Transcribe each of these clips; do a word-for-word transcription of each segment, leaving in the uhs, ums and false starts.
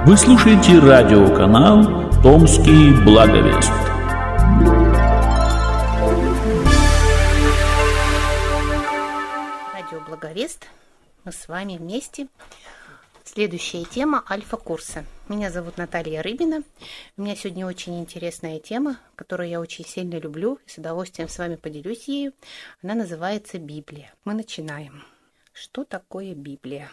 Вы слушаете радиоканал «Томский благовест». Радио «Благовест». Мы с вами вместе. Следующая тема – альфа-курсы. Меня зовут Наталья Рыбина. У меня сегодня очень интересная тема, которую я очень сильно люблю и с удовольствием с вами поделюсь ею. Она называется Библия. Мы начинаем. Что такое Библия?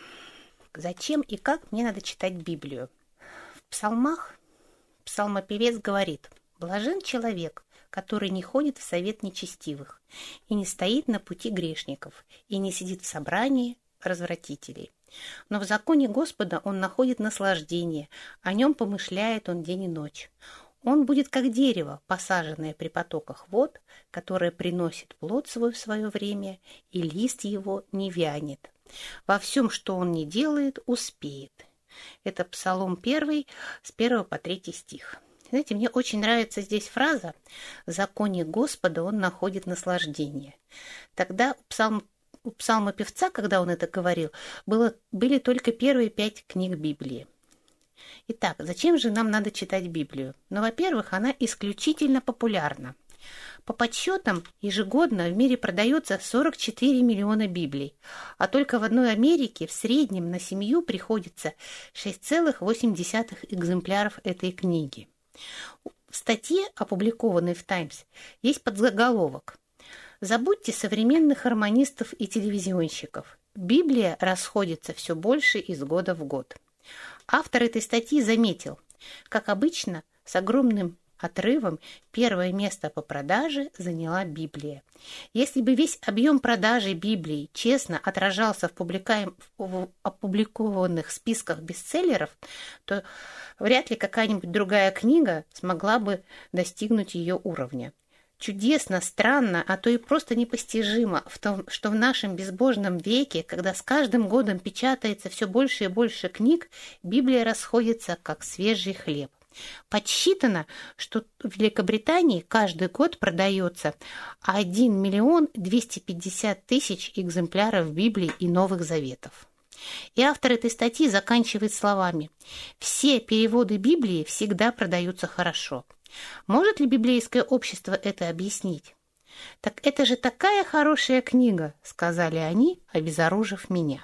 Зачем и как мне надо читать Библию? В псалмах псалмопевец говорит: «Блажен человек, который не ходит в совет нечестивых, и не стоит на пути грешников, и не сидит в собрании развратителей. Но в законе Господа он находит наслаждение, о нем помышляет он день и ночь. Он будет как дерево, посаженное при потоках вод, которое приносит плод свой в свое время, и лист его не вянет. Во всем, что он не делает, успеет». Это Псалом первый, с первого по третий стих. Знаете, мне очень нравится здесь фраза «В законе Господа он находит наслаждение». Тогда псалм, у псалмопевца, когда он это говорил, было, были только первые пять книг Библии. Итак, зачем же нам надо читать Библию? Ну, во-первых, она исключительно популярна. По подсчетам, ежегодно в мире продается сорок четыре миллиона Библий, а только в одной Америке в среднем на семью приходится шесть целых восемь десятых экземпляров этой книги. В статье, опубликованной в «Таймс», есть подзаголовок: «Забудьте современных романистов и телевизионщиков. Библия расходится все больше из года в год». Автор этой статьи заметил: как обычно, с огромным отрывом первое место по продаже заняла Библия. Если бы весь объем продажи Библии честно отражался в, публика... в опубликованных списках бестселлеров, то вряд ли какая-нибудь другая книга смогла бы достигнуть ее уровня. Чудесно, странно, а то и просто непостижимо в том, что в нашем безбожном веке, когда с каждым годом печатается все больше и больше книг, Библия расходится как свежий хлеб. Подсчитано, что в Великобритании каждый год продается один миллион двести пятьдесят тысяч экземпляров Библии и Новых Заветов. И автор этой статьи заканчивает словами: «Все переводы Библии всегда продаются хорошо. Может ли библейское общество это объяснить?» «Так это же такая хорошая книга», — сказали они, обезоружив меня.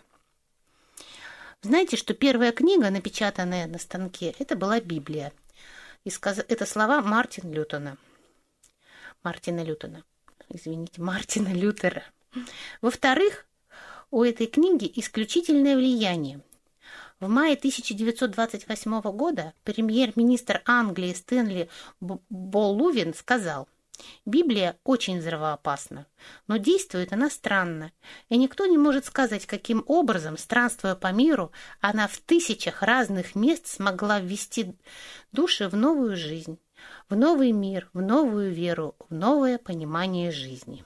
Знаете, что первая книга, напечатанная на станке, это была Библия. И сказ... Это слова Мартина Лютера. Мартина Лютера. Извините, Мартина Лютера. Во-вторых, у этой книги исключительное влияние. В мае тысяча девятьсот двадцать восьмого года премьер-министр Англии Стэнли Боллувин сказал: «Библия очень взрывоопасна, но действует она странно, и никто не может сказать, каким образом, странствуя по миру, она в тысячах разных мест смогла ввести души в новую жизнь, в новый мир, в новую веру, в новое понимание жизни».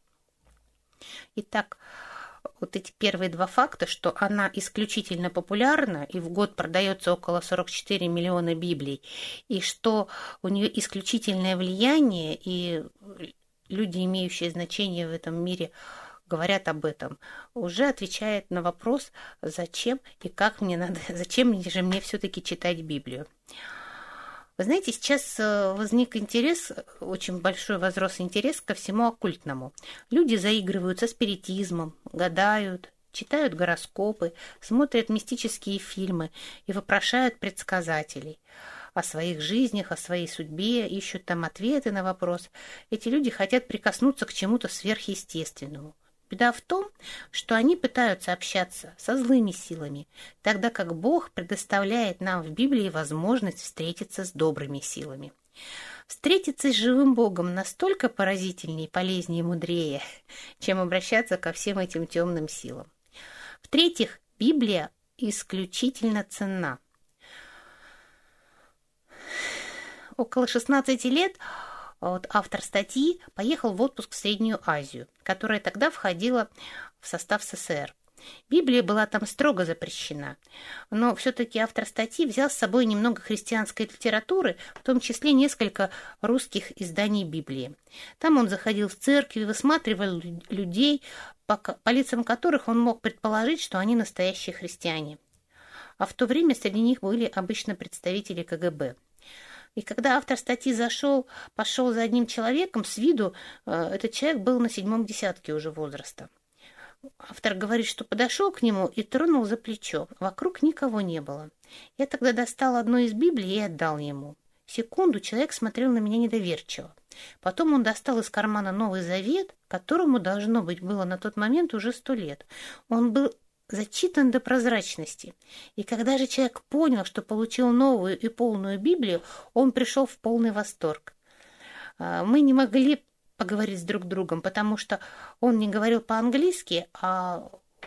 Итак, вот эти первые два факта, что она исключительно популярна, и в год продается около сорок четыре миллиона Библий, и что у нее исключительное влияние, и люди, имеющие значение в этом мире, говорят об этом, уже отвечает на вопрос, зачем и как мне надо, зачем же мне все-таки читать Библию. Вы знаете, сейчас возник интерес, очень большой возрос интерес ко всему оккультному. Люди заигрывают со спиритизмом, гадают, читают гороскопы, смотрят мистические фильмы и вопрошают предсказателей о своих жизнях, о своей судьбе, ищут там ответы на вопрос. Эти люди хотят прикоснуться к чему-то сверхъестественному. Беда в том, что они пытаются общаться со злыми силами, тогда как Бог предоставляет нам в Библии возможность встретиться с добрыми силами. Встретиться с живым Богом настолько поразительнее, полезнее и мудрее, чем обращаться ко всем этим темным силам. В-третьих, Библия исключительно ценна. Около шестнадцати лет вот автор статьи поехал в отпуск в Среднюю Азию, которая тогда входила в состав СССР. Библия была там строго запрещена, но все-таки автор статьи взял с собой немного христианской литературы, в том числе несколько русских изданий Библии. Там он заходил в церкви, высматривал людей, по, по лицам которых он мог предположить, что они настоящие христиане. а в то время среди них были обычно представители ка гэ бэ. И когда автор статьи зашел, пошел за одним человеком, с виду этот человек был на седьмом десятке уже возраста. Автор говорит, что подошел к нему и тронул за плечо. Вокруг никого не было. Я тогда достал одну из Библий и отдал ему. Секунду человек смотрел на меня недоверчиво. Потом он достал из кармана Новый Завет, которому, должно быть, было на тот момент уже сто лет. Он был зачитан до прозрачности. И когда же человек понял, что получил новую и полную Библию, он пришел в полный восторг. Мы не могли поговорить с друг другом, потому что он не говорил по-английски, а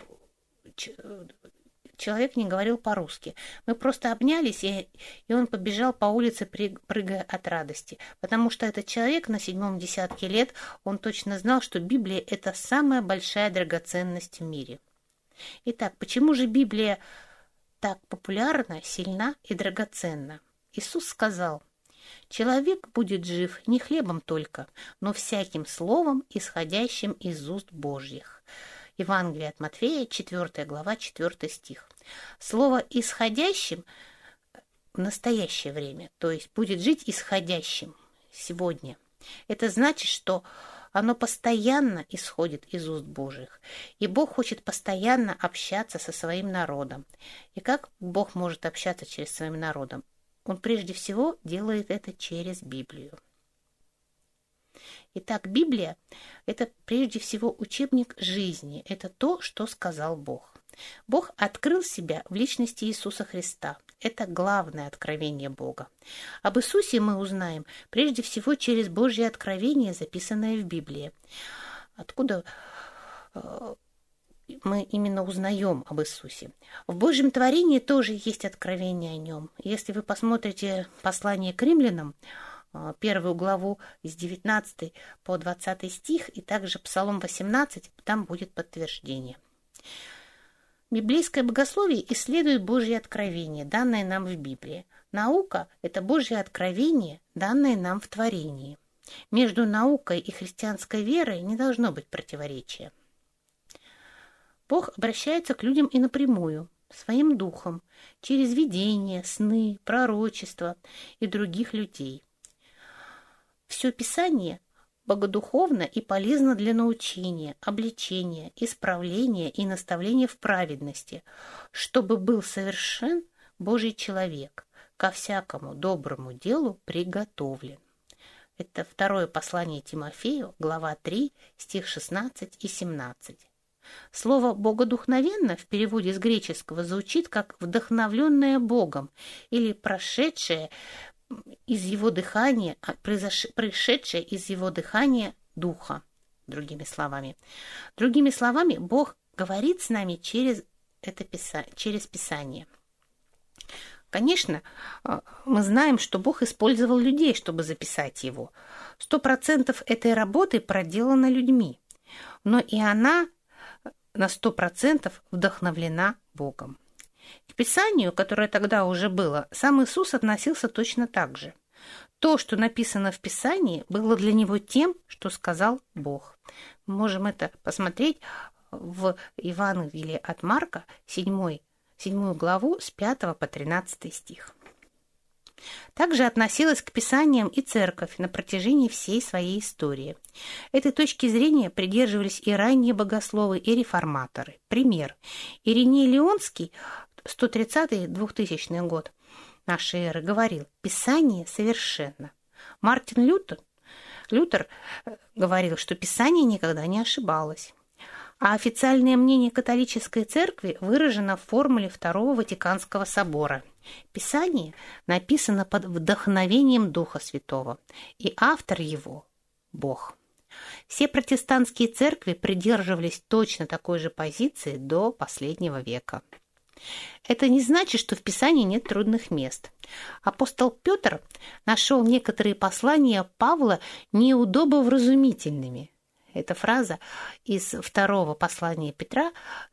человек не говорил по-русски. Мы просто обнялись, и, и он побежал по улице, прыгая от радости, потому что этот человек на седьмом десятке лет, он точно знал, что Библия – это самая большая драгоценность в мире. Итак, почему же Библия так популярна, сильна и драгоценна? Иисус сказал: «Человек будет жив не хлебом только, но всяким словом, исходящим из уст Божьих». Евангелие от Матфея, четвёртая глава, четвёртый стих. Слово «исходящим» в настоящее время, то есть будет жить исходящим сегодня. Это значит, что оно постоянно исходит из уст Божьих. И Бог хочет постоянно общаться со своим народом. И как Бог может общаться через своим народом? Он прежде всего делает это через Библию. Итак, Библия – это прежде всего учебник жизни. Это то, что сказал Бог. Бог открыл себя в личности Иисуса Христа. Это главное откровение Бога. Об Иисусе мы узнаем прежде всего через Божье откровение, записанное в Библии. Откуда мы именно узнаем об Иисусе? В Божьем творении тоже есть откровение о Нем. Если вы посмотрите послание к римлянам, первую главу с девятнадцатого по двадцатый стих, и также Псалом восемнадцать, там будет подтверждение. Библейское богословие исследует Божье откровение, данное нам в Библии. Наука – это Божье откровение, данное нам в творении. Между наукой и христианской верой не должно быть противоречия. Бог обращается к людям и напрямую, своим духом, через видения, сны, пророчества и других людей. Все Писание богодуховно и полезно для научения, обличения, исправления и наставления в праведности, чтобы был совершен Божий человек, ко всякому доброму делу приготовлен. Это второе послание Тимофею, глава три, стих шестнадцать и семнадцать. Слово «богодухновенно» в переводе с греческого звучит как «вдохновленное Богом» или «прошедшее из его дыхания, пришедшее из его дыхания духа», другими словами. Другими словами, Бог говорит с нами через это писание, через Писание. Конечно, мы знаем, что Бог использовал людей, чтобы записать его. Сто процентов этой работы проделана людьми, но и она на сто процентов вдохновлена Богом. К Писанию, которое тогда уже было, сам Иисус относился точно так же. То, что написано в Писании, было для него тем, что сказал Бог. Мы можем это посмотреть в Евангелии от Марка, седьмую главу, с пятого по тринадцатый стих. Также относилась к Писаниям и Церковь на протяжении всей своей истории. Этой точки зрения придерживались и ранние богословы, и реформаторы. Пример. Ириней Леонский, сто тридцатый — двухтысячный год нашей эры, говорил: «Писание совершенно». Мартин Лютер, Лютер говорил, что Писание никогда не ошибалось. А официальное мнение католической церкви выражено в формуле Второго Ватиканского собора. Писание написано под вдохновением Духа Святого, и автор его – Бог. Все протестантские церкви придерживались точно такой же позиции до последнего века. Это не значит, что в Писании нет трудных мест. Апостол Петр нашел некоторые послания Павла неудобовразумительными. Эта фраза из второго послания Петра,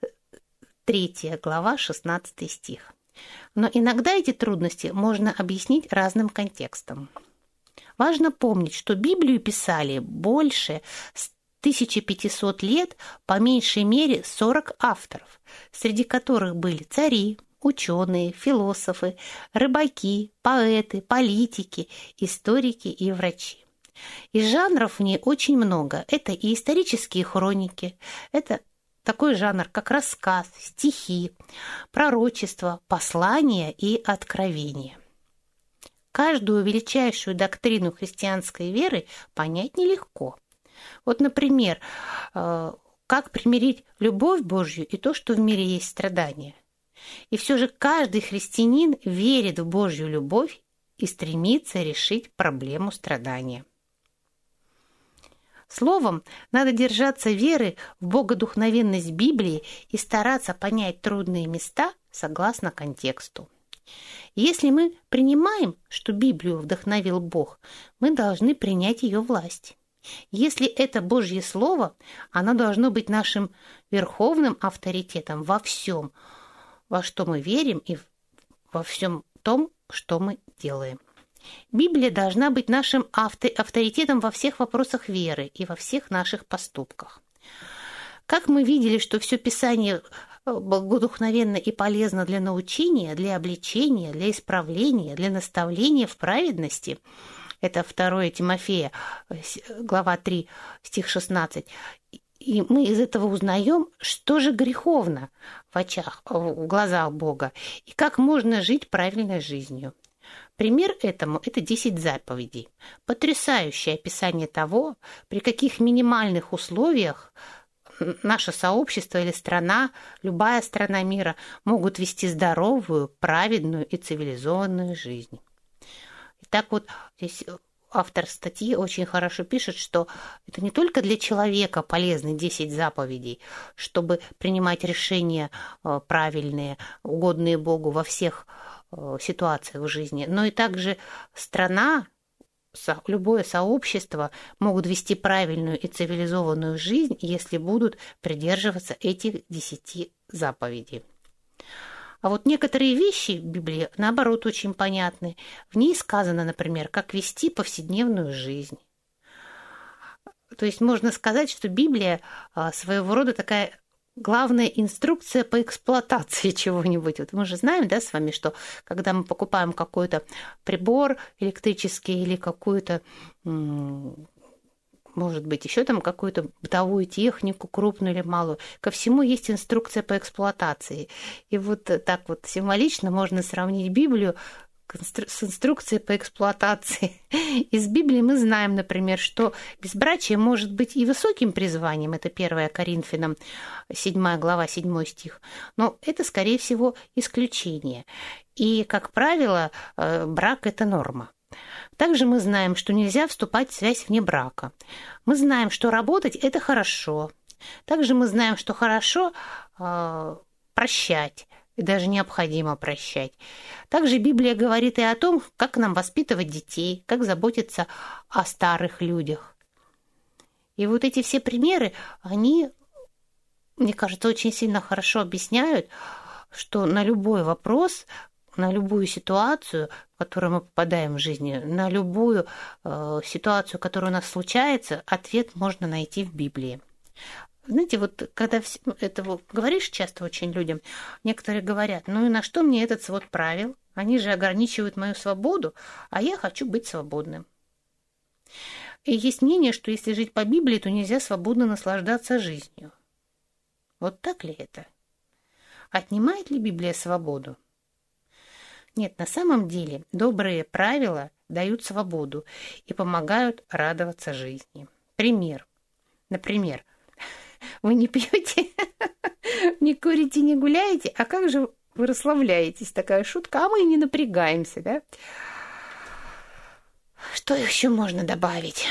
третья глава, шестнадцатый стих. Но иногда эти трудности можно объяснить разным контекстом. Важно помнить, что Библию писали больше тысячи пятисот лет, по меньшей мере сорок авторов, среди которых были цари, ученые, философы, рыбаки, поэты, политики, историки и врачи. И жанров в ней очень много. Это и исторические хроники, это такой жанр, как рассказ, стихи, пророчество, послания и откровения. Каждую величайшую доктрину христианской веры понять нелегко. Вот, например, как примирить любовь Божью и то, что в мире есть страдания. И все же каждый христианин верит в Божью любовь и стремится решить проблему страдания. Словом, надо держаться веры в богодухновенность Библии и стараться понять трудные места согласно контексту. Если мы принимаем, что Библию вдохновил Бог, мы должны принять ее власть. Если это Божье Слово, оно должно быть нашим верховным авторитетом во всем, во что мы верим и во всем том, что мы делаем. Библия должна быть нашим авторитетом во всех вопросах веры и во всех наших поступках. Как мы видели, что все Писание богодухновенно и полезно для научения, для обличения, для исправления, для наставления в праведности, это второе Тимофея, глава три, стих шестнадцать, и мы из этого узнаем, что же греховно в очах, в глазах Бога, и как можно жить правильной жизнью. Пример этому – это десять заповедей. Потрясающее описание того, при каких минимальных условиях наше сообщество или страна, любая страна мира могут вести здоровую, праведную и цивилизованную жизнь. Итак, вот здесь автор статьи очень хорошо пишет, что это не только для человека полезны десять заповедей, чтобы принимать решения правильные, угодные Богу во всех ситуациях в жизни, но и также страна, любое сообщество могут вести правильную и цивилизованную жизнь, если будут придерживаться этих десяти заповедей. А вот некоторые вещи в Библии, наоборот, очень понятны. В ней сказано, например, как вести повседневную жизнь. То есть можно сказать, что Библия своего рода такая главная инструкция по эксплуатации чего-нибудь. Вот мы же знаем, да, с вами, что когда мы покупаем какой-то прибор электрический или какую-то, может быть, еще там какую-то бытовую технику, крупную или малую, ко всему есть инструкция по эксплуатации. И вот так вот символично можно сравнить Библию с инструкцией по эксплуатации. Из Библии мы знаем, например, что безбрачие может быть и высоким призванием, это первое Коринфянам, седьмая глава, седьмой стих, но это, скорее всего, исключение. И, как правило, брак – это норма. Также мы знаем, что нельзя вступать в связь вне брака. Мы знаем, что работать – это хорошо. Также мы знаем, что хорошо э, прощать. И даже необходимо прощать. Также Библия говорит и о том, как нам воспитывать детей, как заботиться о старых людях. И вот эти все примеры, они, мне кажется, очень сильно хорошо объясняют, что на любой вопрос, на любую ситуацию, в которую мы попадаем в жизни, на любую э, ситуацию, которая у нас случается, ответ можно найти в Библии. Знаете, вот когда это вот говоришь часто очень людям, некоторые говорят, ну и на что мне этот свод правил? Они же ограничивают мою свободу, а я хочу быть свободным. И есть мнение, что если жить по Библии, то нельзя свободно наслаждаться жизнью. Вот так ли это? Отнимает ли Библия свободу? Нет, на самом деле добрые правила дают свободу и помогают радоваться жизни. Пример. Например, вы не пьете, не курите, не гуляете, а как же вы расслабляетесь? Такая шутка, а мы не напрягаемся, да? Что еще можно добавить?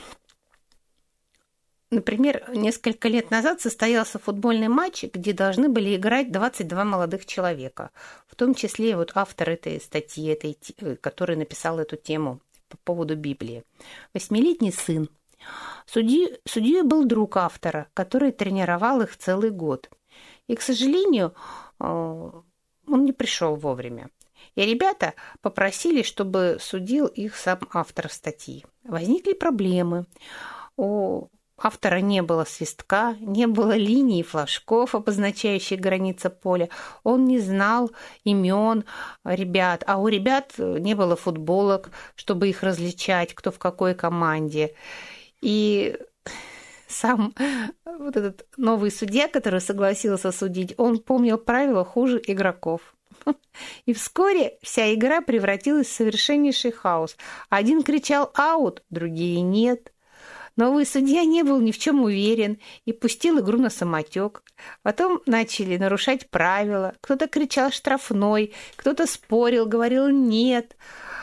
Например, несколько лет назад состоялся футбольный матч, где должны были играть двадцать два молодых человека, в том числе вот автор этой статьи, этой, который написал эту тему по поводу Библии. Восьмилетний сын. Судьей, судьей был друг автора, который тренировал их целый год. И, к сожалению, он не пришел вовремя. И ребята попросили, чтобы судил их сам автор статьи. Возникли проблемы. У автора не было свистка, не было линий и флажков, обозначающих границы поля. Он не знал имен ребят, а у ребят не было футболок, чтобы их различать, кто в какой команде. И сам вот этот новый судья, который согласился судить, он помнил правила хуже игроков. И вскоре вся игра превратилась в совершеннейший хаос. Один кричал «аут», другие «нет». Новый судья не был ни в чем уверен и пустил игру на самотек. Потом начали нарушать правила. Кто-то кричал «штрафной», кто-то спорил, говорил «нет».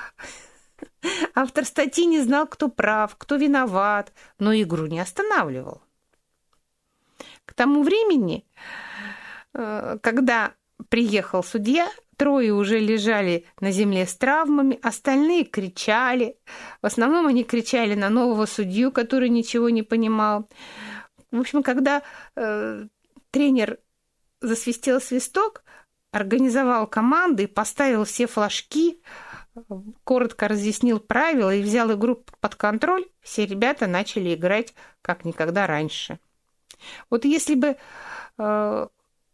Автор статьи не знал, кто прав, кто виноват, но игру не останавливал. К тому времени, когда приехал судья, трое уже лежали на земле с травмами, остальные кричали. В основном они кричали на нового судью, который ничего не понимал. В общем, когда э, тренер засвистел свисток, организовал команды, поставил все флажки, коротко разъяснил правила и взял игру под контроль, все ребята начали играть как никогда раньше. Вот если бы э,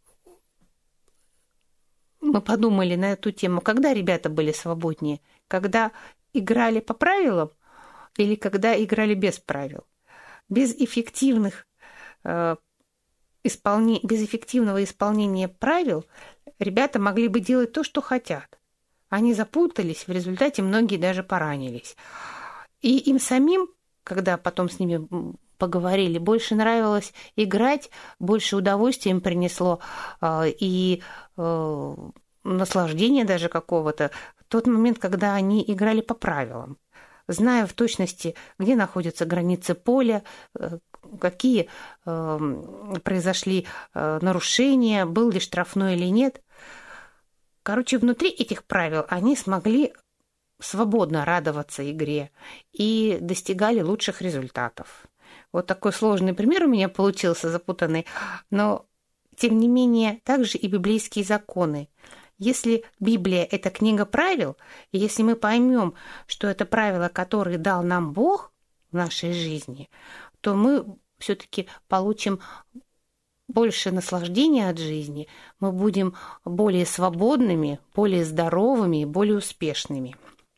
мы подумали на эту тему, когда ребята были свободнее, когда играли по правилам или когда играли без правил. Без эффективных, э, исполне... без эффективного исполнения правил ребята могли бы делать то, что хотят. Они запутались, в результате многие даже поранились. И им самим, когда потом с ними поговорили, больше нравилось играть, больше удовольствия им принесло э, и э, наслаждения даже какого-то в тот момент, когда они играли по правилам, зная в точности, где находятся границы поля, э, какие э, произошли э, нарушения, был ли штрафной или нет. Короче, внутри этих правил они смогли свободно радоваться игре и достигали лучших результатов. Вот такой сложный пример у меня получился, запутанный, но, тем не менее, также и библейские законы. Если Библия – это книга правил, и если мы поймем, что это правила, которые дал нам Бог в нашей жизни, то мы все-таки получим больше наслаждения от жизни, мы будем более свободными, более здоровыми и более успешными.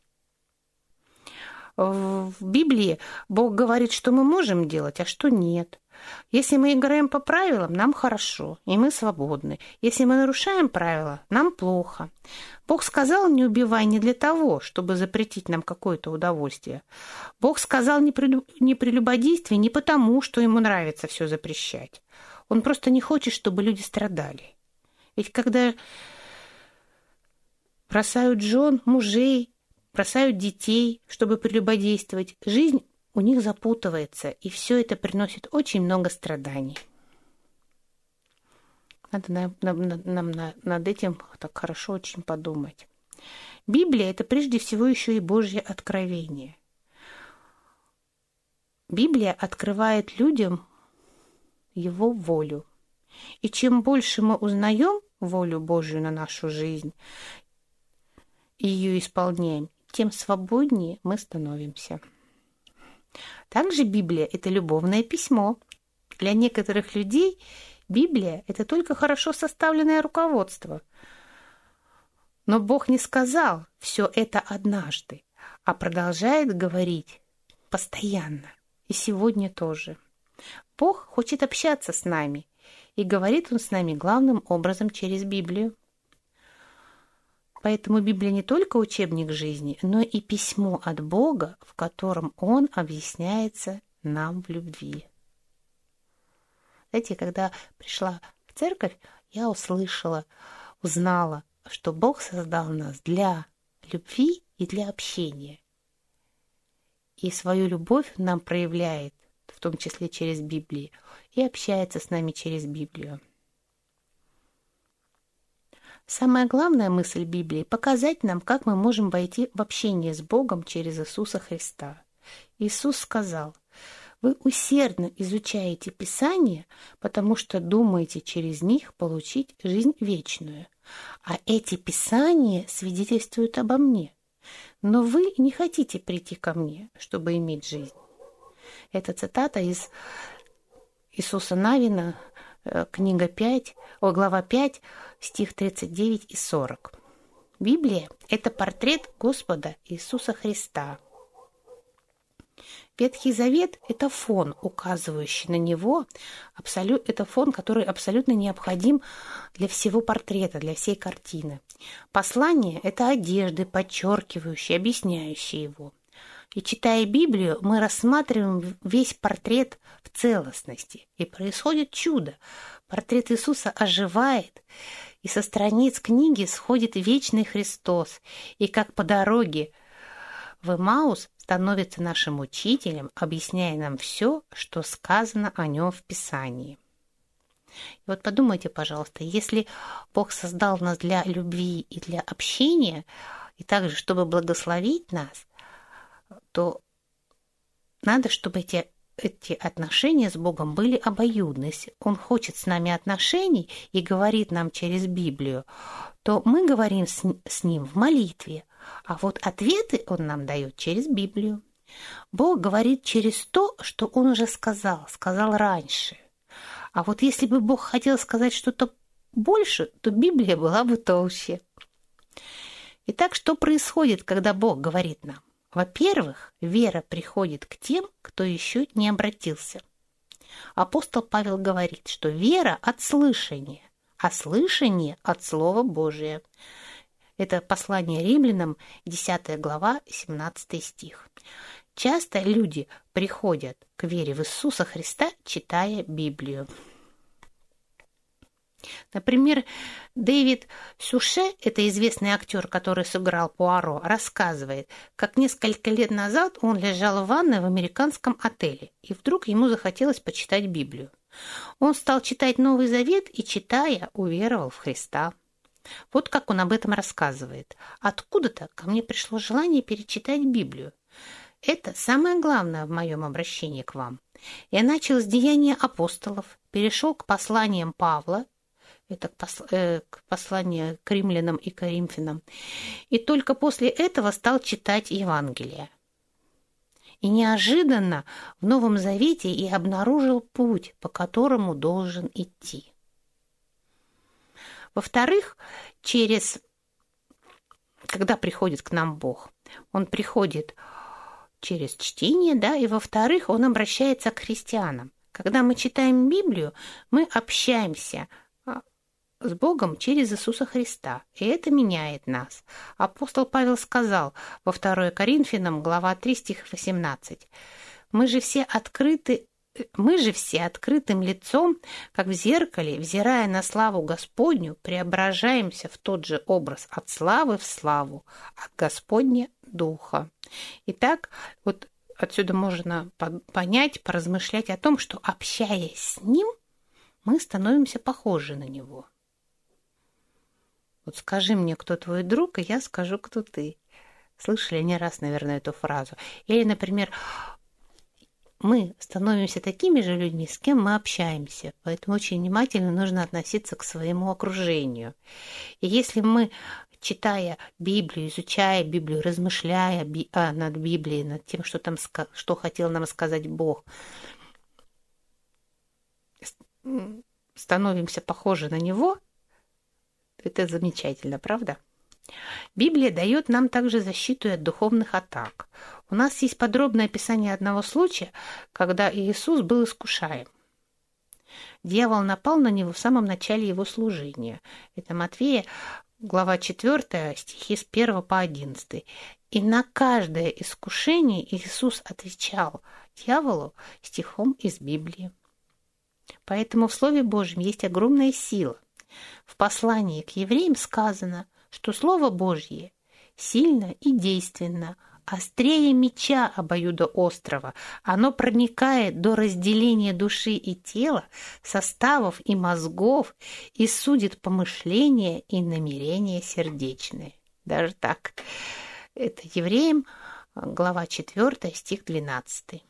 В Библии Бог говорит, что мы можем делать, а что нет. Если мы играем по правилам, нам хорошо, и мы свободны. Если мы нарушаем правила, нам плохо. Бог сказал, не убивай не для того, чтобы запретить нам какое-то удовольствие. Бог сказал не прелюбодействие не потому, что ему нравится все запрещать. Он просто не хочет, чтобы люди страдали. Ведь когда бросают жен, мужей, бросают детей, чтобы прелюбодействовать, жизнь у них запутывается, и все это приносит очень много страданий. Надо нам, нам над этим так хорошо очень подумать. Библия – это прежде всего еще и Божье откровение. Библия открывает людям Его волю. И чем больше мы узнаем волю Божью на нашу жизнь и ее исполняем, тем свободнее мы становимся. Также Библия – это любовное письмо. Для некоторых людей Библия – это только хорошо составленное руководство. Но Бог не сказал все это однажды, а продолжает говорить постоянно, и сегодня тоже. Бог хочет общаться с нами, и говорит Он с нами главным образом через Библию. Поэтому Библия не только учебник жизни, но и письмо от Бога, в котором Он объясняется нам в любви. Знаете, когда пришла в церковь, я услышала, узнала, что Бог создал нас для любви и для общения. И свою любовь нам проявляет, в том числе через Библию, и общается с нами через Библию. Самая главная мысль Библии – показать нам, как мы можем войти в общение с Богом через Иисуса Христа. Иисус сказал: «Вы усердно изучаете Писания, потому что думаете через них получить жизнь вечную. А эти Писания свидетельствуют обо мне. Но вы не хотите прийти ко мне, чтобы иметь жизнь». Это цитата из Иисуса Навина, книга пять, о, глава пять, стих тридцать девять и сорок. Библия – это портрет Господа Иисуса Христа. Ветхий Завет – это фон, указывающий на него, абсолют, это фон, который абсолютно необходим для всего портрета, для всей картины. Послание – это одежды, подчеркивающие, объясняющие его. И читая Библию, мы рассматриваем весь портрет в целостности. И происходит чудо. Портрет Иисуса оживает, и со страниц книги сходит вечный Христос. И как по дороге в Эмаус становится нашим учителем, объясняя нам все, что сказано о нем в Писании. И вот подумайте, пожалуйста, если Бог создал нас для любви и для общения, и также, чтобы благословить нас, то надо, чтобы эти, эти отношения с Богом были обоюдны. Если Он хочет с нами отношений и говорит нам через Библию, то мы говорим с, с Ним в молитве, а вот ответы Он нам дает через Библию. Бог говорит через то, что Он уже сказал, сказал раньше. А вот если бы Бог хотел сказать что-то больше, то Библия была бы толще. Итак, что происходит, когда Бог говорит нам? Во-первых, вера приходит к тем, кто еще не обратился. Апостол Павел говорит, что вера от слышания, а слышание от Слова Божия. Это послание Римлянам, десятая глава, семнадцатый стих. Часто люди приходят к вере в Иисуса Христа, читая Библию. Например, Дэвид Сюше, это известный актер, который сыграл Пуаро, рассказывает, как несколько лет назад он лежал в ванной в американском отеле, и вдруг ему захотелось почитать Библию. Он стал читать Новый Завет и, читая, уверовал в Христа. Вот как он об этом рассказывает. «Откуда-то ко мне пришло желание перечитать Библию. Это самое главное в моем обращении к вам. Я начал с деяния апостолов, перешел к посланиям Павла, это к, посл... э, к посланию к римлянам и коринфянам, и только после этого стал читать Евангелие. И неожиданно в Новом Завете я обнаружил путь, по которому должен идти». Во-вторых, через... когда приходит к нам Бог, Он приходит через чтение, да, и во-вторых, Он обращается к христианам. Когда мы читаем Библию, мы общаемся с Богом через Иисуса Христа, и это меняет нас. Апостол Павел сказал во второе Коринфянам, глава три, стих восемнадцать, «Мы же все открыты, мы же все открытым лицом, как в зеркале, взирая на славу Господню, преображаемся в тот же образ от славы в славу, от Господня Духа». Итак, вот отсюда можно понять, поразмышлять о том, что, общаясь с Ним, мы становимся похожи на Него. Вот скажи мне, кто твой друг, и я скажу, кто ты. Слышали не раз, наверное, эту фразу. Или, например, мы становимся такими же людьми, с кем мы общаемся. Поэтому очень внимательно нужно относиться к своему окружению. И если мы, читая Библию, изучая Библию, размышляя над Библией, над тем, что там, что хотел нам сказать Бог, становимся похожи на Него, это замечательно, правда? Библия дает нам также защиту от духовных атак. У нас есть подробное описание одного случая, когда Иисус был искушаем. Дьявол напал на него в самом начале его служения. Это Матфея, глава четвёртая, стихи с первого по одиннадцатый. И на каждое искушение Иисус отвечал дьяволу стихом из Библии. Поэтому в Слове Божьем есть огромная сила. В послании к евреям сказано, что Слово Божье сильно и действенно, острее меча обоюдоострого. Оно проникает до разделения души и тела, составов и мозгов, и судит помышления и намерения сердечные. Даже так. Это Евреям, глава четвёртая, стих двенадцатый.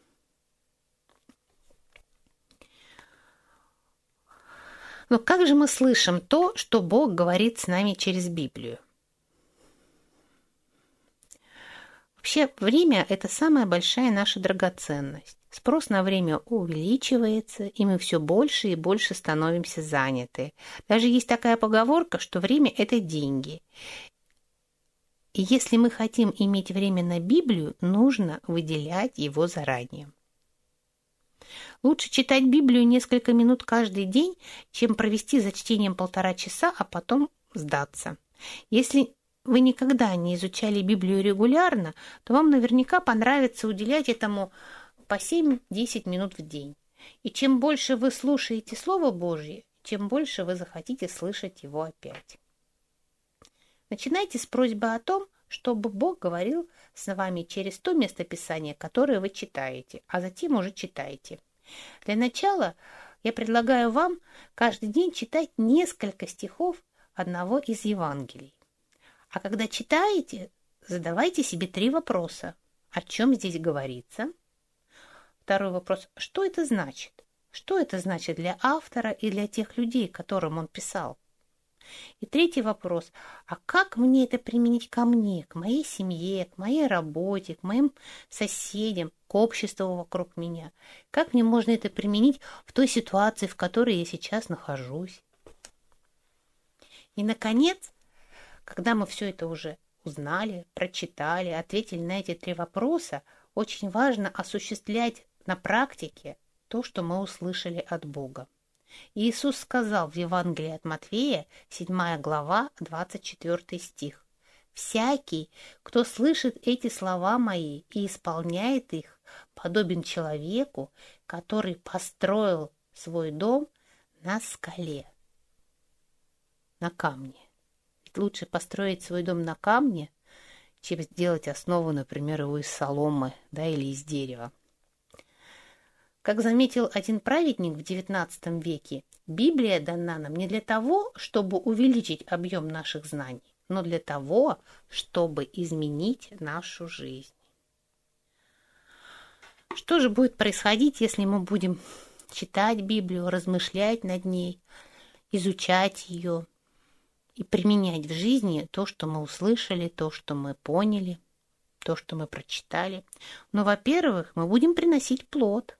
Но как же мы слышим то, что Бог говорит с нами через Библию? Вообще, время – это самая большая наша драгоценность. Спрос на время увеличивается, и мы все больше и больше становимся заняты. Даже есть такая поговорка, что время – это деньги. И если мы хотим иметь время на Библию, нужно выделять его заранее. Лучше читать Библию несколько минут каждый день, чем провести за чтением полтора часа, а потом сдаться. Если вы никогда не изучали Библию регулярно, то вам наверняка понравится уделять этому по семь-десять минут в день. И чем больше вы слушаете Слово Божье, тем больше вы захотите слышать его опять. Начинайте с просьбы о том, чтобы Бог говорил с вами через то местописание, которое вы читаете, а затем уже читаете. Для начала я предлагаю вам каждый день читать несколько стихов одного из Евангелий. А когда читаете, задавайте себе три вопроса. О чем здесь говорится? Второй вопрос. Что это значит? Что это значит для автора и для тех людей, которым он писал? И третий вопрос. А как мне это применить ко мне, к моей семье, к моей работе, к моим соседям, к обществу вокруг меня? Как мне можно это применить в той ситуации, в которой я сейчас нахожусь? И, наконец, когда мы все это уже узнали, прочитали, ответили на эти три вопроса, очень важно осуществлять на практике то, что мы услышали от Бога. Иисус сказал в Евангелии от Матфея, седьмая глава, двадцать четвёртый стих: «Всякий, кто слышит эти слова мои и исполняет их, подобен человеку, который построил свой дом на скале, на камне». Ведь лучше построить свой дом на камне, чем сделать основу, например, его из соломы, да, или из дерева. Как заметил один праведник в девятнадцатом веке, Библия дана нам не для того, чтобы увеличить объем наших знаний, но для того, чтобы изменить нашу жизнь. Что же будет происходить, если мы будем читать Библию, размышлять над ней, изучать ее и применять в жизни то, что мы услышали, то, что мы поняли, то, что мы прочитали? Но, во-первых, мы будем приносить плод.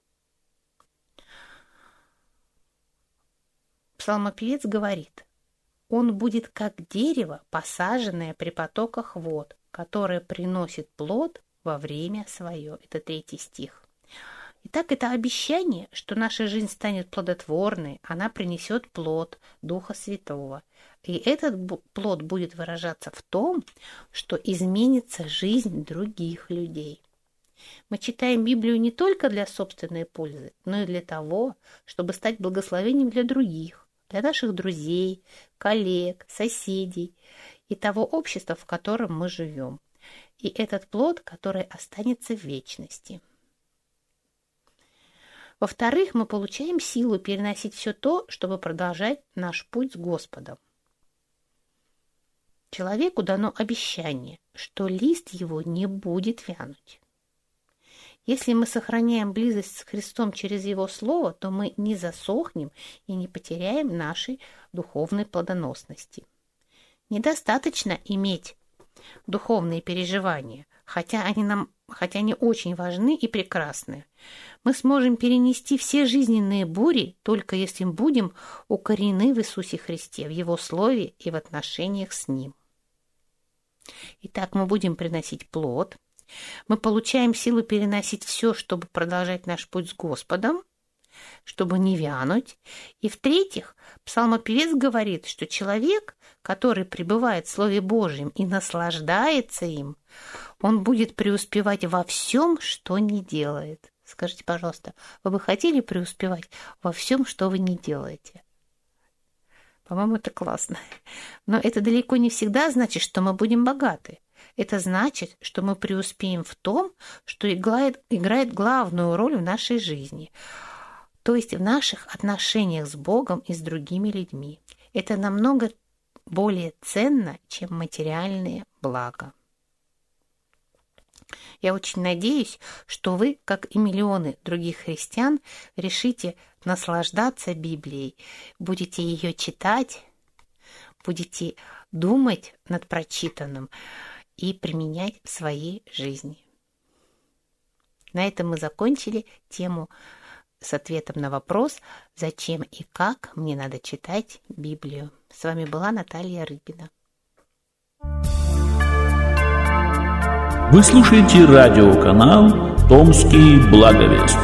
Псалмопевец говорит: «Он будет как дерево, посаженное при потоках вод, которое приносит плод во время свое». Это третий стих. Итак, это обещание, что наша жизнь станет плодотворной, она принесет плод Духа Святого. И этот плод будет выражаться в том, что изменится жизнь других людей. Мы читаем Библию не только для собственной пользы, но и для того, чтобы стать благословением для других, для наших друзей, коллег, соседей и того общества, в котором мы живем. И этот плод, который останется в вечности. Во-вторых, мы получаем силу переносить все то, чтобы продолжать наш путь с Господом. Человеку дано обещание, что лист его не будет вянуть. Если мы сохраняем близость с Христом через Его Слово, то мы не засохнем и не потеряем нашей духовной плодоносности. Недостаточно иметь духовные переживания, хотя они нам, хотя они очень важны и прекрасны. Мы сможем перенести все жизненные бури, только если будем укорены в Иисусе Христе, в Его Слове и в отношениях с Ним. Итак, мы будем приносить плод. Мы получаем силу переносить все, чтобы продолжать наш путь с Господом, чтобы не вянуть. И в-третьих, псалмопевец говорит, что человек, который пребывает в Слове Божьем и наслаждается им, он будет преуспевать во всем, что не делает. Скажите, пожалуйста, вы бы хотели преуспевать во всем, что вы не делаете? По-моему, это классно. Но это далеко не всегда значит, что мы будем богаты. Это значит, что мы преуспеем в том, что играет, играет главную роль в нашей жизни, то есть в наших отношениях с Богом и с другими людьми. Это намного более ценно, чем материальные блага. Я очень надеюсь, что вы, как и миллионы других христиан, решите наслаждаться Библией, будете ее читать, будете думать над прочитанным и применять в своей жизни. На этом мы закончили тему с ответом на вопрос, зачем и как мне надо читать Библию. С вами была Наталья Рыбина. Вы слушаете радиоканал «Томский Благовест».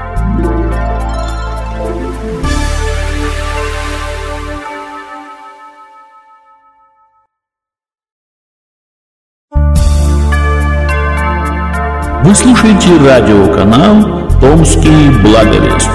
Вы слушаете радиоканал «Томский Благовест».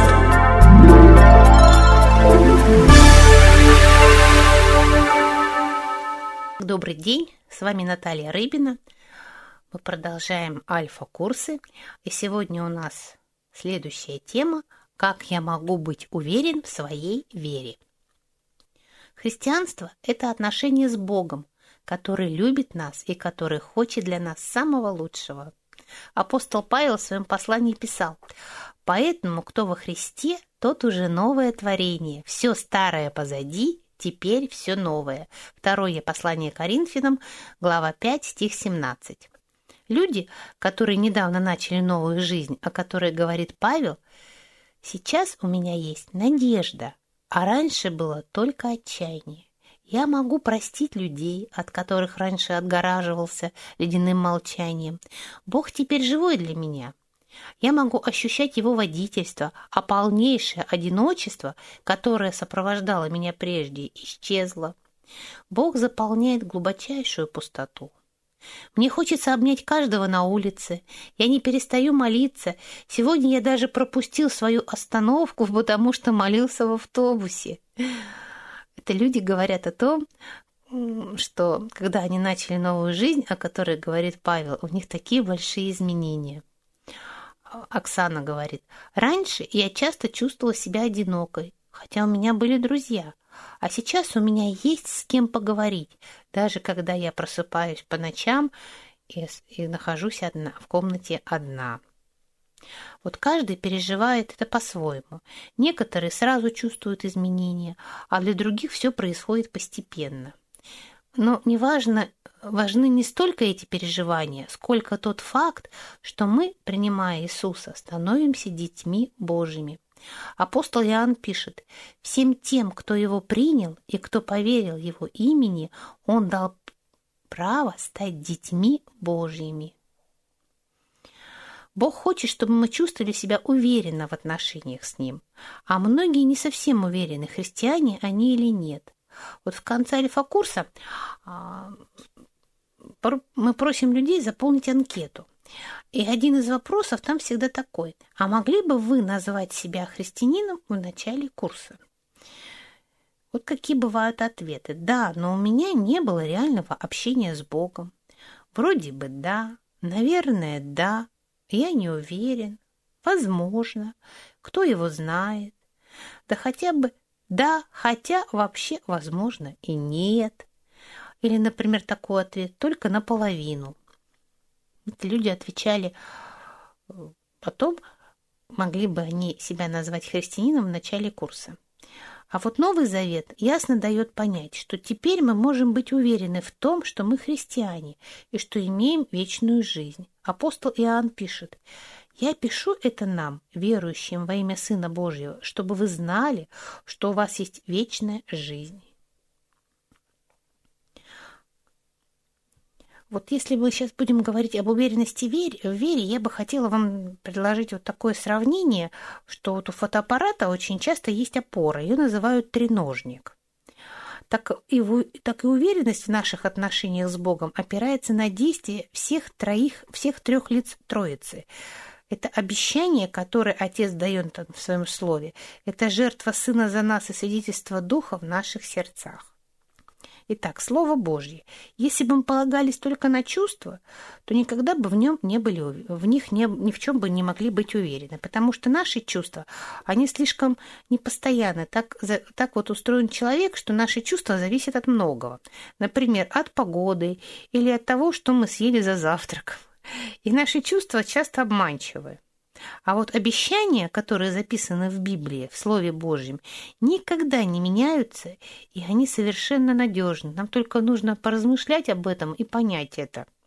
Добрый день, с вами Наталья Рыбина. Мы продолжаем альфа-курсы, и сегодня у нас следующая тема «Как я могу быть уверен в своей вере?». Христианство – это отношение с Богом, который любит нас и который хочет для нас самого лучшего. Апостол Павел в своем послании писал: «Поэтому, кто во Христе, тот уже новое творение. Все старое позади, теперь все новое». Второе послание Коринфянам, глава пять, стих семнадцать. Люди, которые недавно начали новую жизнь, о которой говорит Павел: «Сейчас у меня есть надежда, а раньше было только отчаяние. Я могу простить людей, от которых раньше отгораживался ледяным молчанием. Бог теперь живой для меня. Я могу ощущать Его водительство, а полнейшее одиночество, которое сопровождало меня прежде, исчезло. Бог заполняет глубочайшую пустоту. Мне хочется обнять каждого на улице. Я не перестаю молиться. Сегодня я даже пропустил свою остановку, потому что молился в автобусе». Это люди говорят о том, что когда они начали новую жизнь, о которой говорит Павел, у них такие большие изменения. Оксана говорит: «Раньше я часто чувствовала себя одинокой, хотя у меня были друзья. А сейчас у меня есть с кем поговорить, даже когда я просыпаюсь по ночам и, и нахожусь одна, в комнате одна». Вот каждый переживает это по-своему. Некоторые сразу чувствуют изменения, а для других все происходит постепенно. Но неважно, важны не столько эти переживания, сколько тот факт, что мы, принимая Иисуса, становимся детьми Божьими. Апостол Иоанн пишет: «Всем тем, кто Его принял и кто поверил Его имени, Он дал право стать детьми Божьими». Бог хочет, чтобы мы чувствовали себя уверенно в отношениях с Ним. А многие не совсем уверены, христиане они или нет. Вот в конце альфа-курса мы просим людей заполнить анкету. И один из вопросов там всегда такой: а могли бы вы назвать себя христианином в начале курса? Вот какие бывают ответы. Да, но у меня не было реального общения с Богом. Вроде бы да, наверное, да. Я не уверен, возможно, кто его знает, да хотя бы да, хотя вообще возможно и нет. Или, например, такой ответ: только наполовину. Эти люди отвечали, потом могли бы они себя назвать христианином в начале курса. А вот Новый Завет ясно дает понять, что теперь мы можем быть уверены в том, что мы христиане и что имеем вечную жизнь. Апостол Иоанн пишет: «Я пишу это нам, верующим во имя Сына Божьего, чтобы вы знали, что у вас есть вечная жизнь». Вот если мы сейчас будем говорить об уверенности в вере, в вере, я бы хотела вам предложить вот такое сравнение, что вот у фотоаппарата очень часто есть опора, ее называют треножник. Так и, так и уверенность в наших отношениях с Богом опирается на действие всех троих, всех трех лиц Троицы. Это обещание, которое Отец дает в своем слове. Это жертва Сына за нас и свидетельство Духа в наших сердцах. Итак, Слово Божье. Если бы мы полагались только на чувства, то никогда бы в нем не были, в них не, ни в чем бы не могли быть уверены, потому что наши чувства, они слишком непостоянны. Так, так вот устроен человек, что наши чувства зависят от многого. Например, от погоды или от того, что мы съели за завтраком. И наши чувства часто обманчивы. А вот обещания, которые записаны в Библии, в Слове Божьем, никогда не меняются, и они совершенно надежны. Нам только нужно поразмышлять об этом и понять это.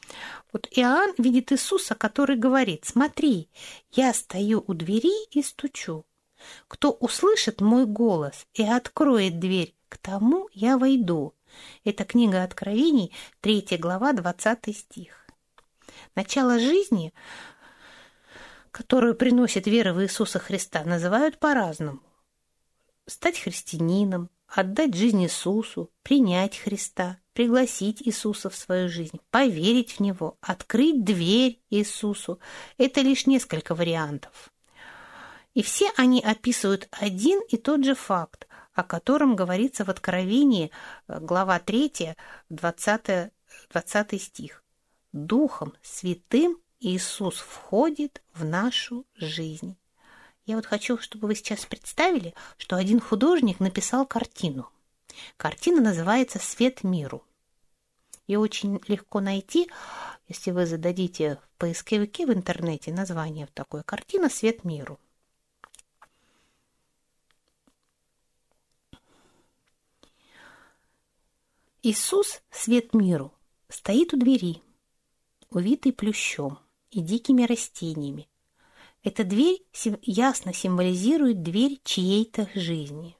Вот Иоанн видит Иисуса, который говорит: «Смотри, я стою у двери и стучу. Кто услышит мой голос и откроет дверь, к тому я войду». Это книга Откровений, третья глава, двадцатый стих. Начало жизни, которую приносит вера в Иисуса Христа, называют по-разному. Стать христианином, отдать жизнь Иисусу, принять Христа, пригласить Иисуса в свою жизнь, поверить в Него, открыть дверь Иисусу. Это лишь несколько вариантов. И все они описывают один и тот же факт, о котором говорится в Откровении, глава третья, двадцатый, двадцатый стих. Духом Святым Иисус входит в нашу жизнь. Я вот хочу, чтобы вы сейчас представили, что один художник написал картину. Картина называется «Свет миру». Ее очень легко найти, если вы зададите в поисковике в интернете название такой картины «Свет миру». Иисус, свет миру, стоит у двери, увитый плющом и дикими растениями. Эта дверь ясно символизирует дверь чьей-то жизни.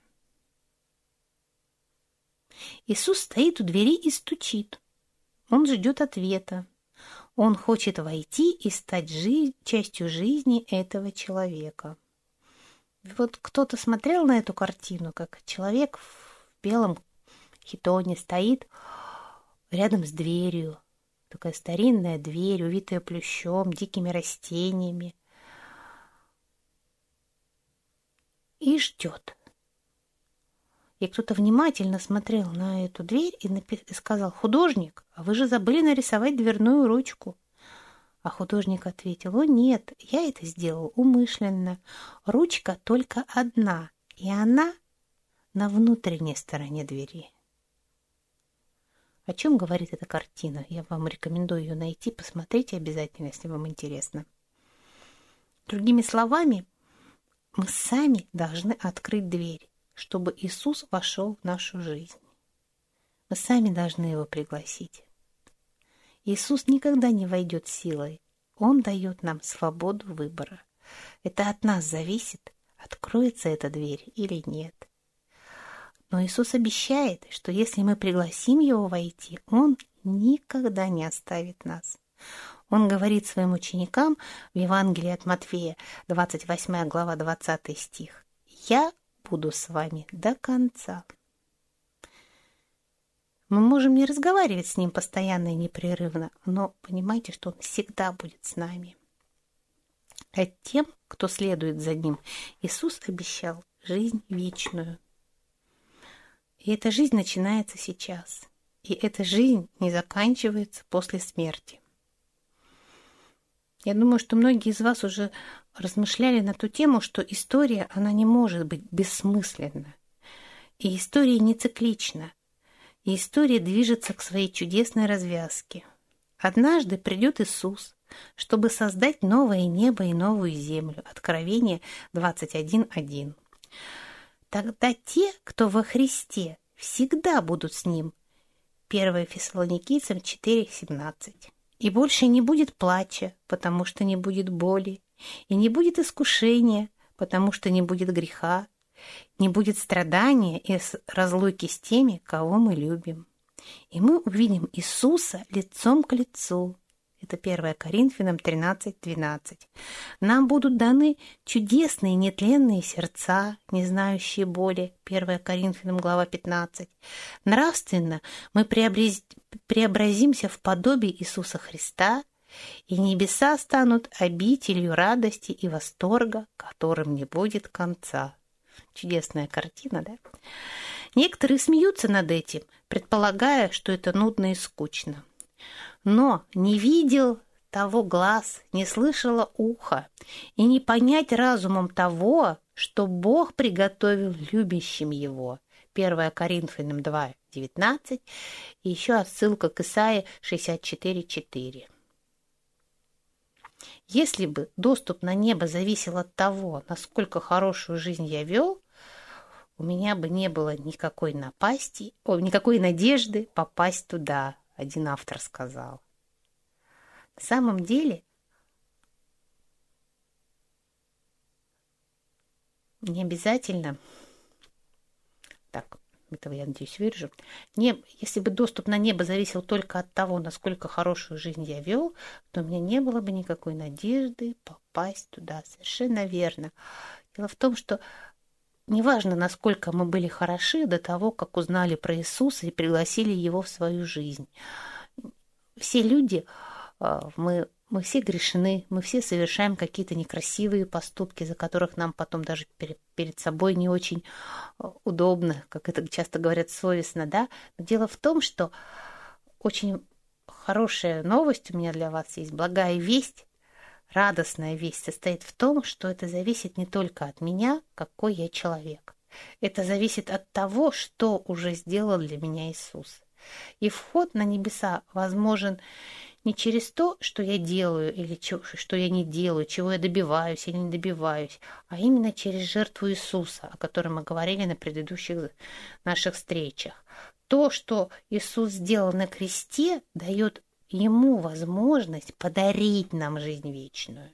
Иисус стоит у двери и стучит. Он ждет ответа. Он хочет войти и стать жи- частью жизни этого человека. Вот кто-то смотрел на эту картину, как человек в белом хитоне стоит рядом с дверью. Такая старинная дверь, увитая плющом, дикими растениями. И ждет. И кто-то внимательно смотрел на эту дверь и, напи- и сказал: «Художник, а вы же забыли нарисовать дверную ручку». А художник ответил: «О нет, я это сделал умышленно. Ручка только одна, и она на внутренней стороне двери». О чем говорит эта картина? Я вам рекомендую ее найти, посмотрите обязательно, если вам интересно. Другими словами, мы сами должны открыть дверь, чтобы Иисус вошел в нашу жизнь. Мы сами должны Его пригласить. Иисус никогда не войдет силой. Он дает нам свободу выбора. Это от нас зависит, откроется эта дверь или нет. Но Иисус обещает, что если мы пригласим Его войти, Он никогда не оставит нас. Он говорит своим ученикам в Евангелии от Матфея, двадцать восьмая глава, двадцатый стих: «Я буду с вами до конца». Мы можем не разговаривать с Ним постоянно и непрерывно, но понимайте, что Он всегда будет с нами. А тем, кто следует за Ним, Иисус обещал жизнь вечную. И эта жизнь начинается сейчас. И эта жизнь не заканчивается после смерти. Я думаю, что многие из вас уже размышляли на ту тему, что история, она не может быть бессмысленна. И история не циклична. И история движется к своей чудесной развязке. Однажды придет Иисус, чтобы создать новое небо и новую землю. Откровение двадцать один один. Тогда те, кто во Христе, всегда будут с Ним. первое Фессалоникийцам четыре семнадцать. И больше не будет плача, потому что не будет боли, и не будет искушения, потому что не будет греха, не будет страдания и разлуки с теми, кого мы любим. И мы увидим Иисуса лицом к лицу. Это первое Коринфянам тринадцать двенадцать. Нам будут даны чудесные нетленные сердца, не знающие боли. первое Коринфянам глава пятнадцать. Нравственно мы преобраз... преобразимся в подобие Иисуса Христа, и небеса станут обителью радости и восторга, которым не будет конца. Чудесная картина, да? Некоторые смеются над этим, предполагая, что это нудно и скучно. Но не видел того глаз, не слышало ухо, и не понять разумом того, что Бог приготовил любящим Его. первое Коринфянам два девятнадцать, и еще отсылка к Исаии шестьдесят четыре четыре. Если бы доступ на небо зависел от того, насколько хорошую жизнь я вел, у меня бы не было никакой напасти, о, никакой надежды попасть туда, один автор сказал. На самом деле не обязательно, так, этого я надеюсь вырежу, не, если бы доступ на небо зависел только от того, насколько хорошую жизнь я вел, то у меня не было бы никакой надежды попасть туда. Совершенно верно. Дело в том, что неважно, насколько мы были хороши до того, как узнали про Иисуса и пригласили Его в свою жизнь. Все люди, мы, мы все грешны, мы все совершаем какие-то некрасивые поступки, за которых нам потом даже перед, перед собой не очень удобно, как это часто говорят, совестно, да? Но дело в том, что очень хорошая новость у меня для вас есть, благая весть. Радостная весть состоит в том, что это зависит не только от меня, какой я человек. Это зависит от того, что уже сделал для меня Иисус. И вход на небеса возможен не через то, что я делаю или что я не делаю, чего я добиваюсь или не добиваюсь, а именно через жертву Иисуса, о которой мы говорили на предыдущих наших встречах. То, что Иисус сделал на кресте, дает Ему возможность подарить нам жизнь вечную.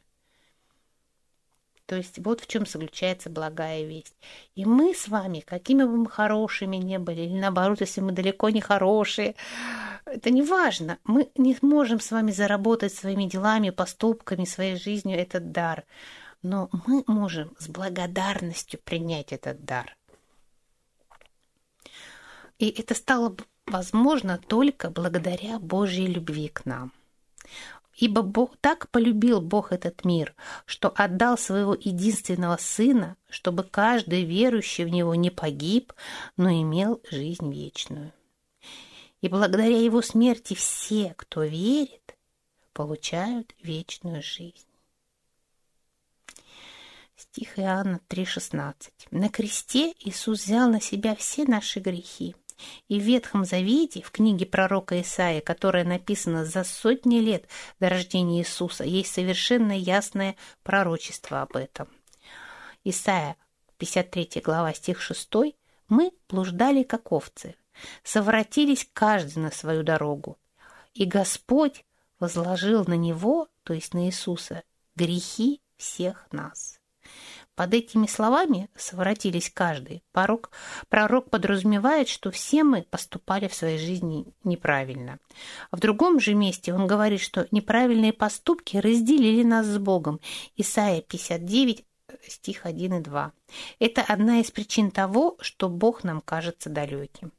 То есть вот в чем заключается благая весть. И мы с вами, какими бы мы хорошими не были, или наоборот, если мы далеко не хорошие, это не важно. Мы не сможем с вами заработать своими делами, поступками, своей жизнью этот дар. Но мы можем с благодарностью принять этот дар. И это стало возможно только благодаря Божьей любви к нам. Ибо Бог, так полюбил Бог этот мир, что отдал своего единственного Сына, чтобы каждый верующий в Него не погиб, но имел жизнь вечную. И благодаря Его смерти все, кто верит, получают вечную жизнь. Стих Иоанна три шестнадцать. На кресте Иисус взял на себя все наши грехи. И в Ветхом Завете, в книге пророка Исаии, которая написана за сотни лет до рождения Иисуса, есть совершенно ясное пророчество об этом. Исайя, пятьдесят третья глава, стих шестой. «Мы блуждали, как овцы, совратились каждый на свою дорогу, и Господь возложил на Него, то есть на Иисуса, грехи всех нас». Под этими словами «совратились каждый» пророк, пророк подразумевает, что все мы поступали в своей жизни неправильно. А в другом же месте он говорит, что неправильные поступки разделили нас с Богом. Исайя пятьдесят девять, стих один и два. Это одна из причин того, что Бог нам кажется далеким.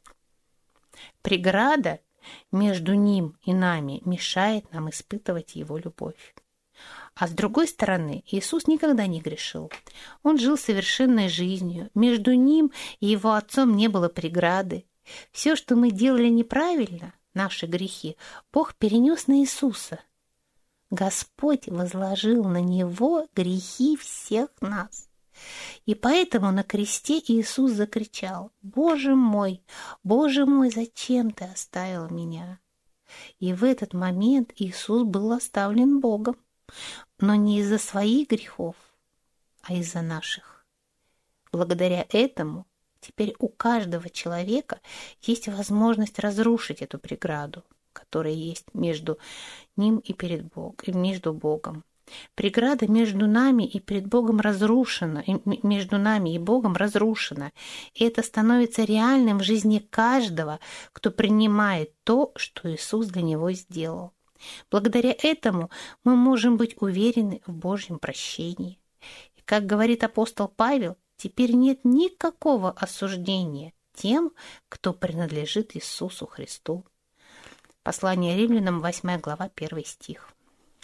Преграда между Ним и нами мешает нам испытывать Его любовь. А с другой стороны, Иисус никогда не грешил. Он жил совершенной жизнью. Между Ним и Его Отцом не было преграды. Все, что мы делали неправильно, наши грехи, Бог перенес на Иисуса. Господь возложил на Него грехи всех нас. И поэтому на кресте Иисус закричал: «Боже мой, Боже мой, зачем Ты оставил меня?» И в этот момент Иисус был оставлен Богом. Но не из-за своих грехов, а из-за наших. Благодаря этому теперь у каждого человека есть возможность разрушить эту преграду, которая есть между ним и перед Богом, и между Богом. Преграда между нами и перед Богом разрушена, и между нами и Богом разрушена. И это становится реальным в жизни каждого, кто принимает то, что Иисус для него сделал. Благодаря этому мы можем быть уверены в Божьем прощении. И, как говорит апостол Павел, теперь нет никакого осуждения тем, кто принадлежит Иисусу Христу. Послание Римлянам, восьмая глава, первый стих.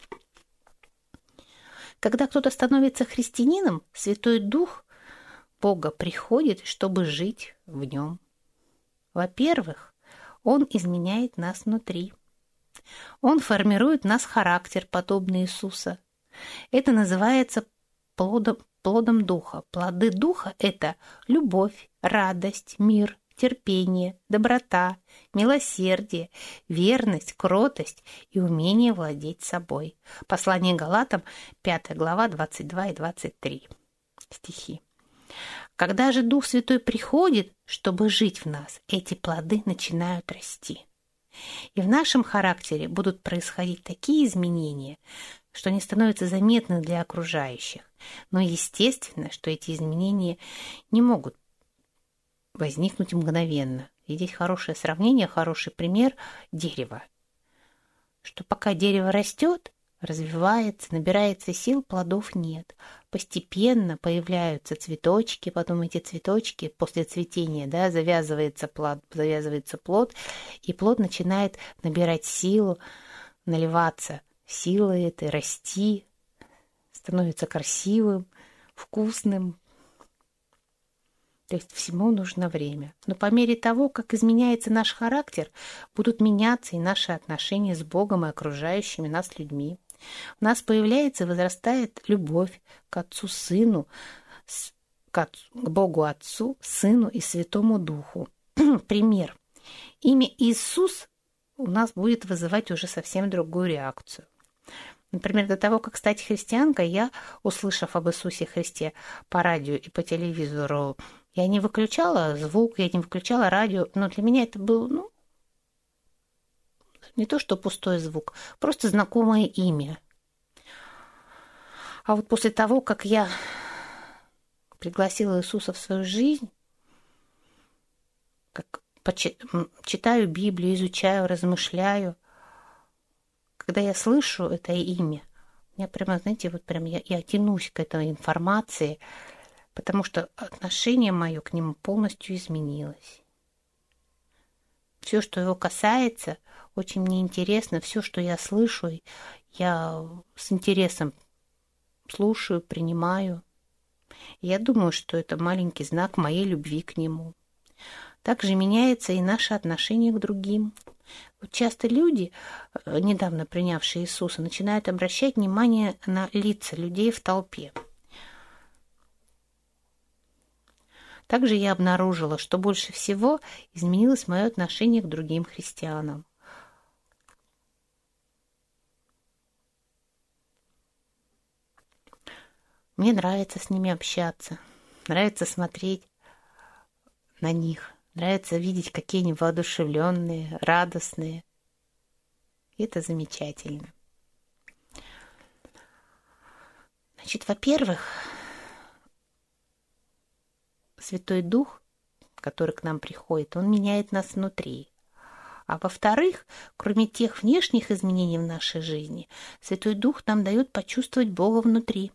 Когда кто-то становится христианином, Святой Дух Бога приходит, чтобы жить в нем. Во-первых, Он изменяет нас внутри. Он формирует в нас характер, подобный Иисуса. Это называется плодом, плодом Духа. Плоды Духа – это любовь, радость, мир, терпение, доброта, милосердие, верность, кротость и умение владеть собой. Послание Галатам, пятая глава, двадцать два и двадцать три стихи. Когда же Дух Святой приходит, чтобы жить в нас, эти плоды начинают расти. И в нашем характере будут происходить такие изменения, что они становятся заметны для окружающих. Но естественно, что эти изменения не могут возникнуть мгновенно. И здесь хорошее сравнение, хороший пример дерева. Что пока дерево растет, развивается, набирается сил, плодов нет. Постепенно появляются цветочки, потом эти цветочки после цветения, да, завязывается плод, завязывается плод, и плод начинает набирать силу, наливаться силой этой, расти, становится красивым, вкусным. То есть всему нужно время. Но по мере того, как изменяется наш характер, будут меняться и наши отношения с Богом и окружающими нас людьми. У нас появляется и возрастает любовь к Отцу, Сыну, к, Отцу, к Богу Отцу, Сыну и Святому Духу. Пример. Имя Иисус у нас будет вызывать уже совсем другую реакцию. Например, до того, как стать христианкой, я, услышав об Иисусе Христе по радио и по телевизору, я не выключала звук, я не выключала радио, но для меня это был, ну, не то что пустой звук, просто знакомое имя. А вот после того, как я пригласила Иисуса в свою жизнь, как читаю Библию, изучаю, размышляю, когда я слышу это имя, я прямо, знаете, вот прям я, я тянусь к этой информации, потому что отношение мое к нему полностью изменилось. Все, что его касается, очень мне интересно. Все, что я слышу, я с интересом слушаю, принимаю. Я думаю, что это маленький знак моей любви к нему. Также меняется и наше отношение к другим. Вот часто люди, недавно принявшие Иисуса, начинают обращать внимание на лица людей в толпе. Также я обнаружила, что больше всего изменилось мое отношение к другим христианам. Мне нравится с ними общаться, нравится смотреть на них, нравится видеть, какие они воодушевленные, радостные. И это замечательно. Значит, во-первых, Святой Дух, который к нам приходит, он меняет нас внутри. А во-вторых, кроме тех внешних изменений в нашей жизни, Святой Дух нам дает почувствовать Бога внутри.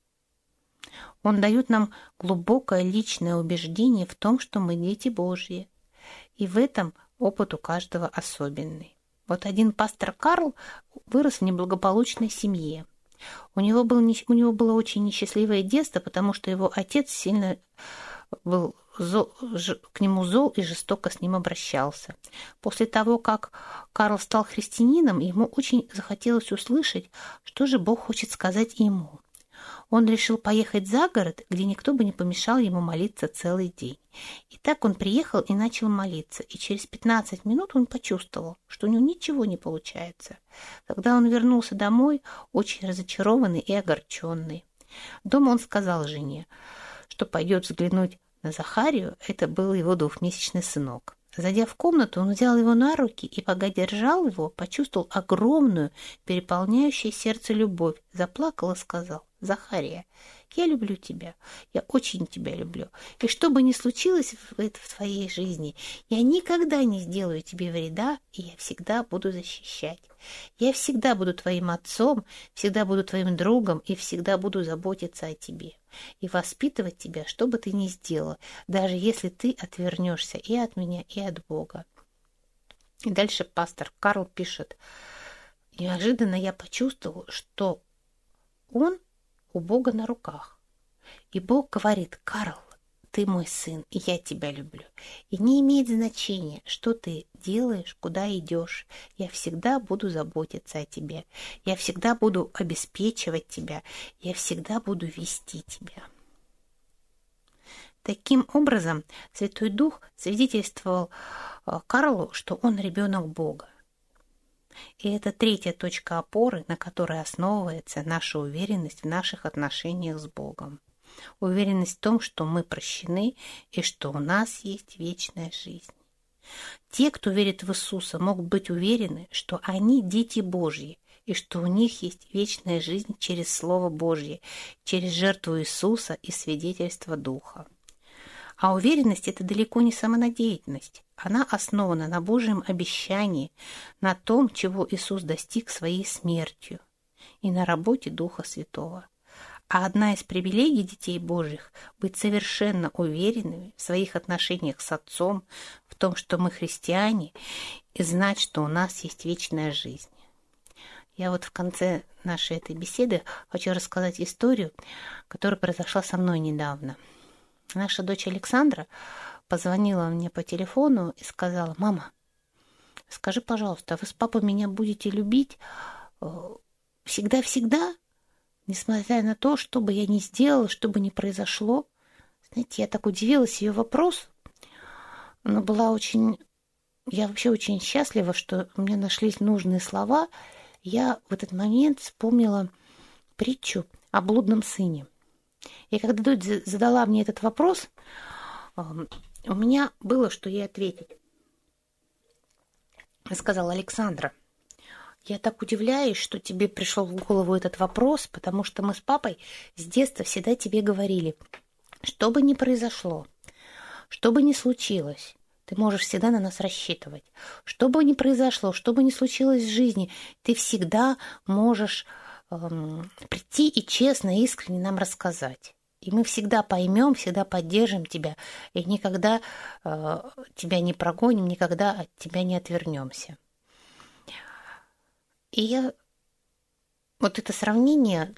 Он дает нам глубокое личное убеждение в том, что мы дети Божьи. И в этом опыт у каждого особенный. Вот один пастор Карл вырос в неблагополучной семье. У него, был, у него было очень несчастливое детство, потому что его отец сильно был зол, к нему зол и жестоко с ним обращался. После того, как Карл стал христианином, ему очень захотелось услышать, что же Бог хочет сказать ему. Он решил поехать за город, где никто бы не помешал ему молиться целый день. И так он приехал и начал молиться. И через пятнадцать минут он почувствовал, что у него ничего не получается. Тогда он вернулся домой, очень разочарованный и огорченный. Дома он сказал жене, что пойдет взглянуть на Захарию. Это был его двухмесячный сынок. Зайдя в комнату, он взял его на руки и, пока держал его, почувствовал огромную, переполняющую сердце любовь, заплакал и сказал: «Захария, я люблю тебя, я очень тебя люблю, и что бы ни случилось в, в твоей жизни, я никогда не сделаю тебе вреда, и я всегда буду защищать. Я всегда буду твоим отцом, всегда буду твоим другом и всегда буду заботиться о тебе и воспитывать тебя, что бы ты ни сделала, даже если ты отвернешься и от меня, и от Бога». И дальше пастор Карл пишет: «Неожиданно я почувствовал, что он у Бога на руках. И Бог говорит: Карл, ты мой сын, и я тебя люблю. И не имеет значения, что ты делаешь, куда идешь. Я всегда буду заботиться о тебе. Я всегда буду обеспечивать тебя. Я всегда буду вести тебя». Таким образом, Святой Дух свидетельствовал Карлу, что он ребенок Бога. И это третья точка опоры, на которой основывается наша уверенность в наших отношениях с Богом. Уверенность в том, что мы прощены и что у нас есть вечная жизнь. Те, кто верит в Иисуса, могут быть уверены, что они дети Божьи, и что у них есть вечная жизнь через Слово Божье, через жертву Иисуса и свидетельство Духа. А уверенность – это далеко не самонадеянность. Она основана на Божьем обещании, на том, чего Иисус достиг своей смертью, и на работе Духа Святого. А одна из привилегий детей Божьих – быть совершенно уверенными в своих отношениях с Отцом, в том, что мы христиане, и знать, что у нас есть вечная жизнь. Я вот в конце нашей этой беседы хочу рассказать историю, которая произошла со мной недавно. Наша дочь Александра позвонила мне по телефону и сказала: «Мама, скажи, пожалуйста, вы с папой меня будете любить всегда-всегда, несмотря на то, что бы я ни сделала, что бы ни произошло?» Знаете, я так удивилась ее вопросу, но была очень... Я вообще очень счастлива, что у меня нашлись нужные слова. Я в этот момент вспомнила притчу о блудном сыне. И когда дочь задала мне этот вопрос, у меня было, что ей ответить. Я сказала: «Александра, я так удивляюсь, что тебе пришел в голову этот вопрос, потому что мы с папой с детства всегда тебе говорили, что бы ни произошло, что бы ни случилось, ты можешь всегда на нас рассчитывать. Что бы ни произошло, что бы ни случилось в жизни, ты всегда можешь эм, прийти и честно, искренне нам рассказать. И мы всегда поймем, всегда поддержим тебя, и никогда э, тебя не прогоним, никогда от тебя не отвернемся». И я вот это сравнение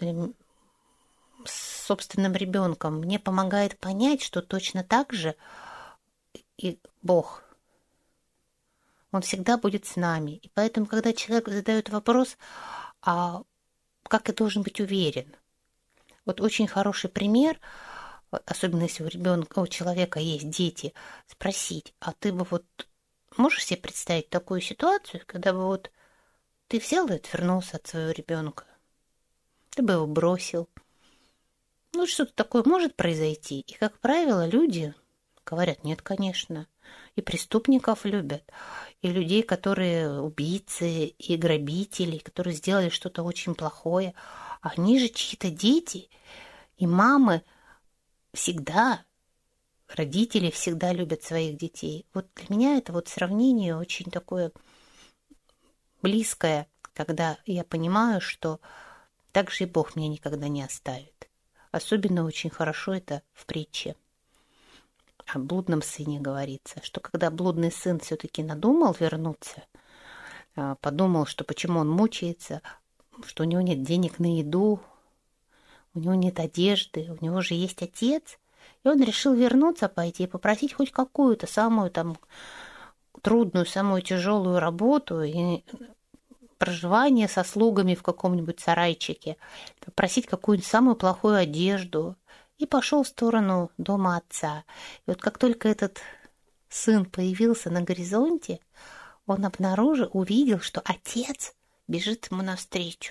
с собственным ребенком мне помогает понять, что точно так же и Бог, Он всегда будет с нами. И поэтому, когда человек задает вопрос, а как я должен быть уверен? Вот очень хороший пример, особенно если у ребенка, у человека есть дети, спросить: а ты бы вот можешь себе представить такую ситуацию, когда бы вот ты взял и отвернулся от своего ребенка, ты бы его бросил? Ну, что-то такое может произойти. И, как правило, люди говорят: нет, конечно. И преступников любят, и людей, которые убийцы, и грабители, которые сделали что-то очень плохое. Они же чьи-то дети, и мамы всегда, родители всегда любят своих детей. Вот для меня это вот сравнение очень такое близкое, когда я понимаю, что так же и Бог меня никогда не оставит. Особенно очень хорошо это в притче о блудном сыне говорится, что когда блудный сын все-таки надумал вернуться, подумал, что почему он мучается, что у него нет денег на еду, у него нет одежды, у него же есть отец, и он решил вернуться, пойти и попросить хоть какую-то самую там трудную, самую тяжелую работу и проживание со слугами в каком-нибудь сарайчике, попросить какую-нибудь самую плохую одежду, и пошел в сторону дома отца. И вот как только этот сын появился на горизонте, он обнаружил, увидел, что отец бежит ему навстречу.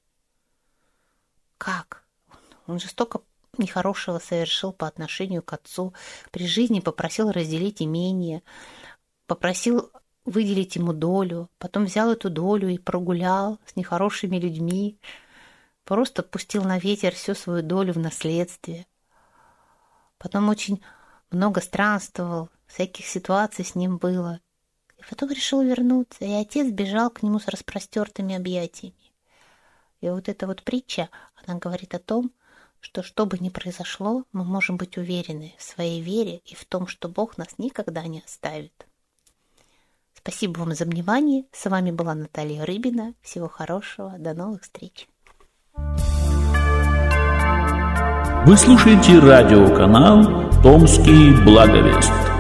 Как? Он же столько нехорошего совершил по отношению к отцу. При жизни попросил разделить имение, попросил выделить ему долю, потом взял эту долю и прогулял с нехорошими людьми, просто пустил на ветер всю свою долю в наследстве. Потом очень много странствовал, всяких ситуаций с ним было. И потом решил вернуться, и отец бежал к нему с распростертыми объятиями. И вот эта вот притча, она говорит о том, что что бы ни произошло, мы можем быть уверены в своей вере и в том, что Бог нас никогда не оставит. Спасибо вам за внимание. С вами была Наталья Рыбина. Всего хорошего. До новых встреч. Вы слушаете радиоканал «Томский благовест».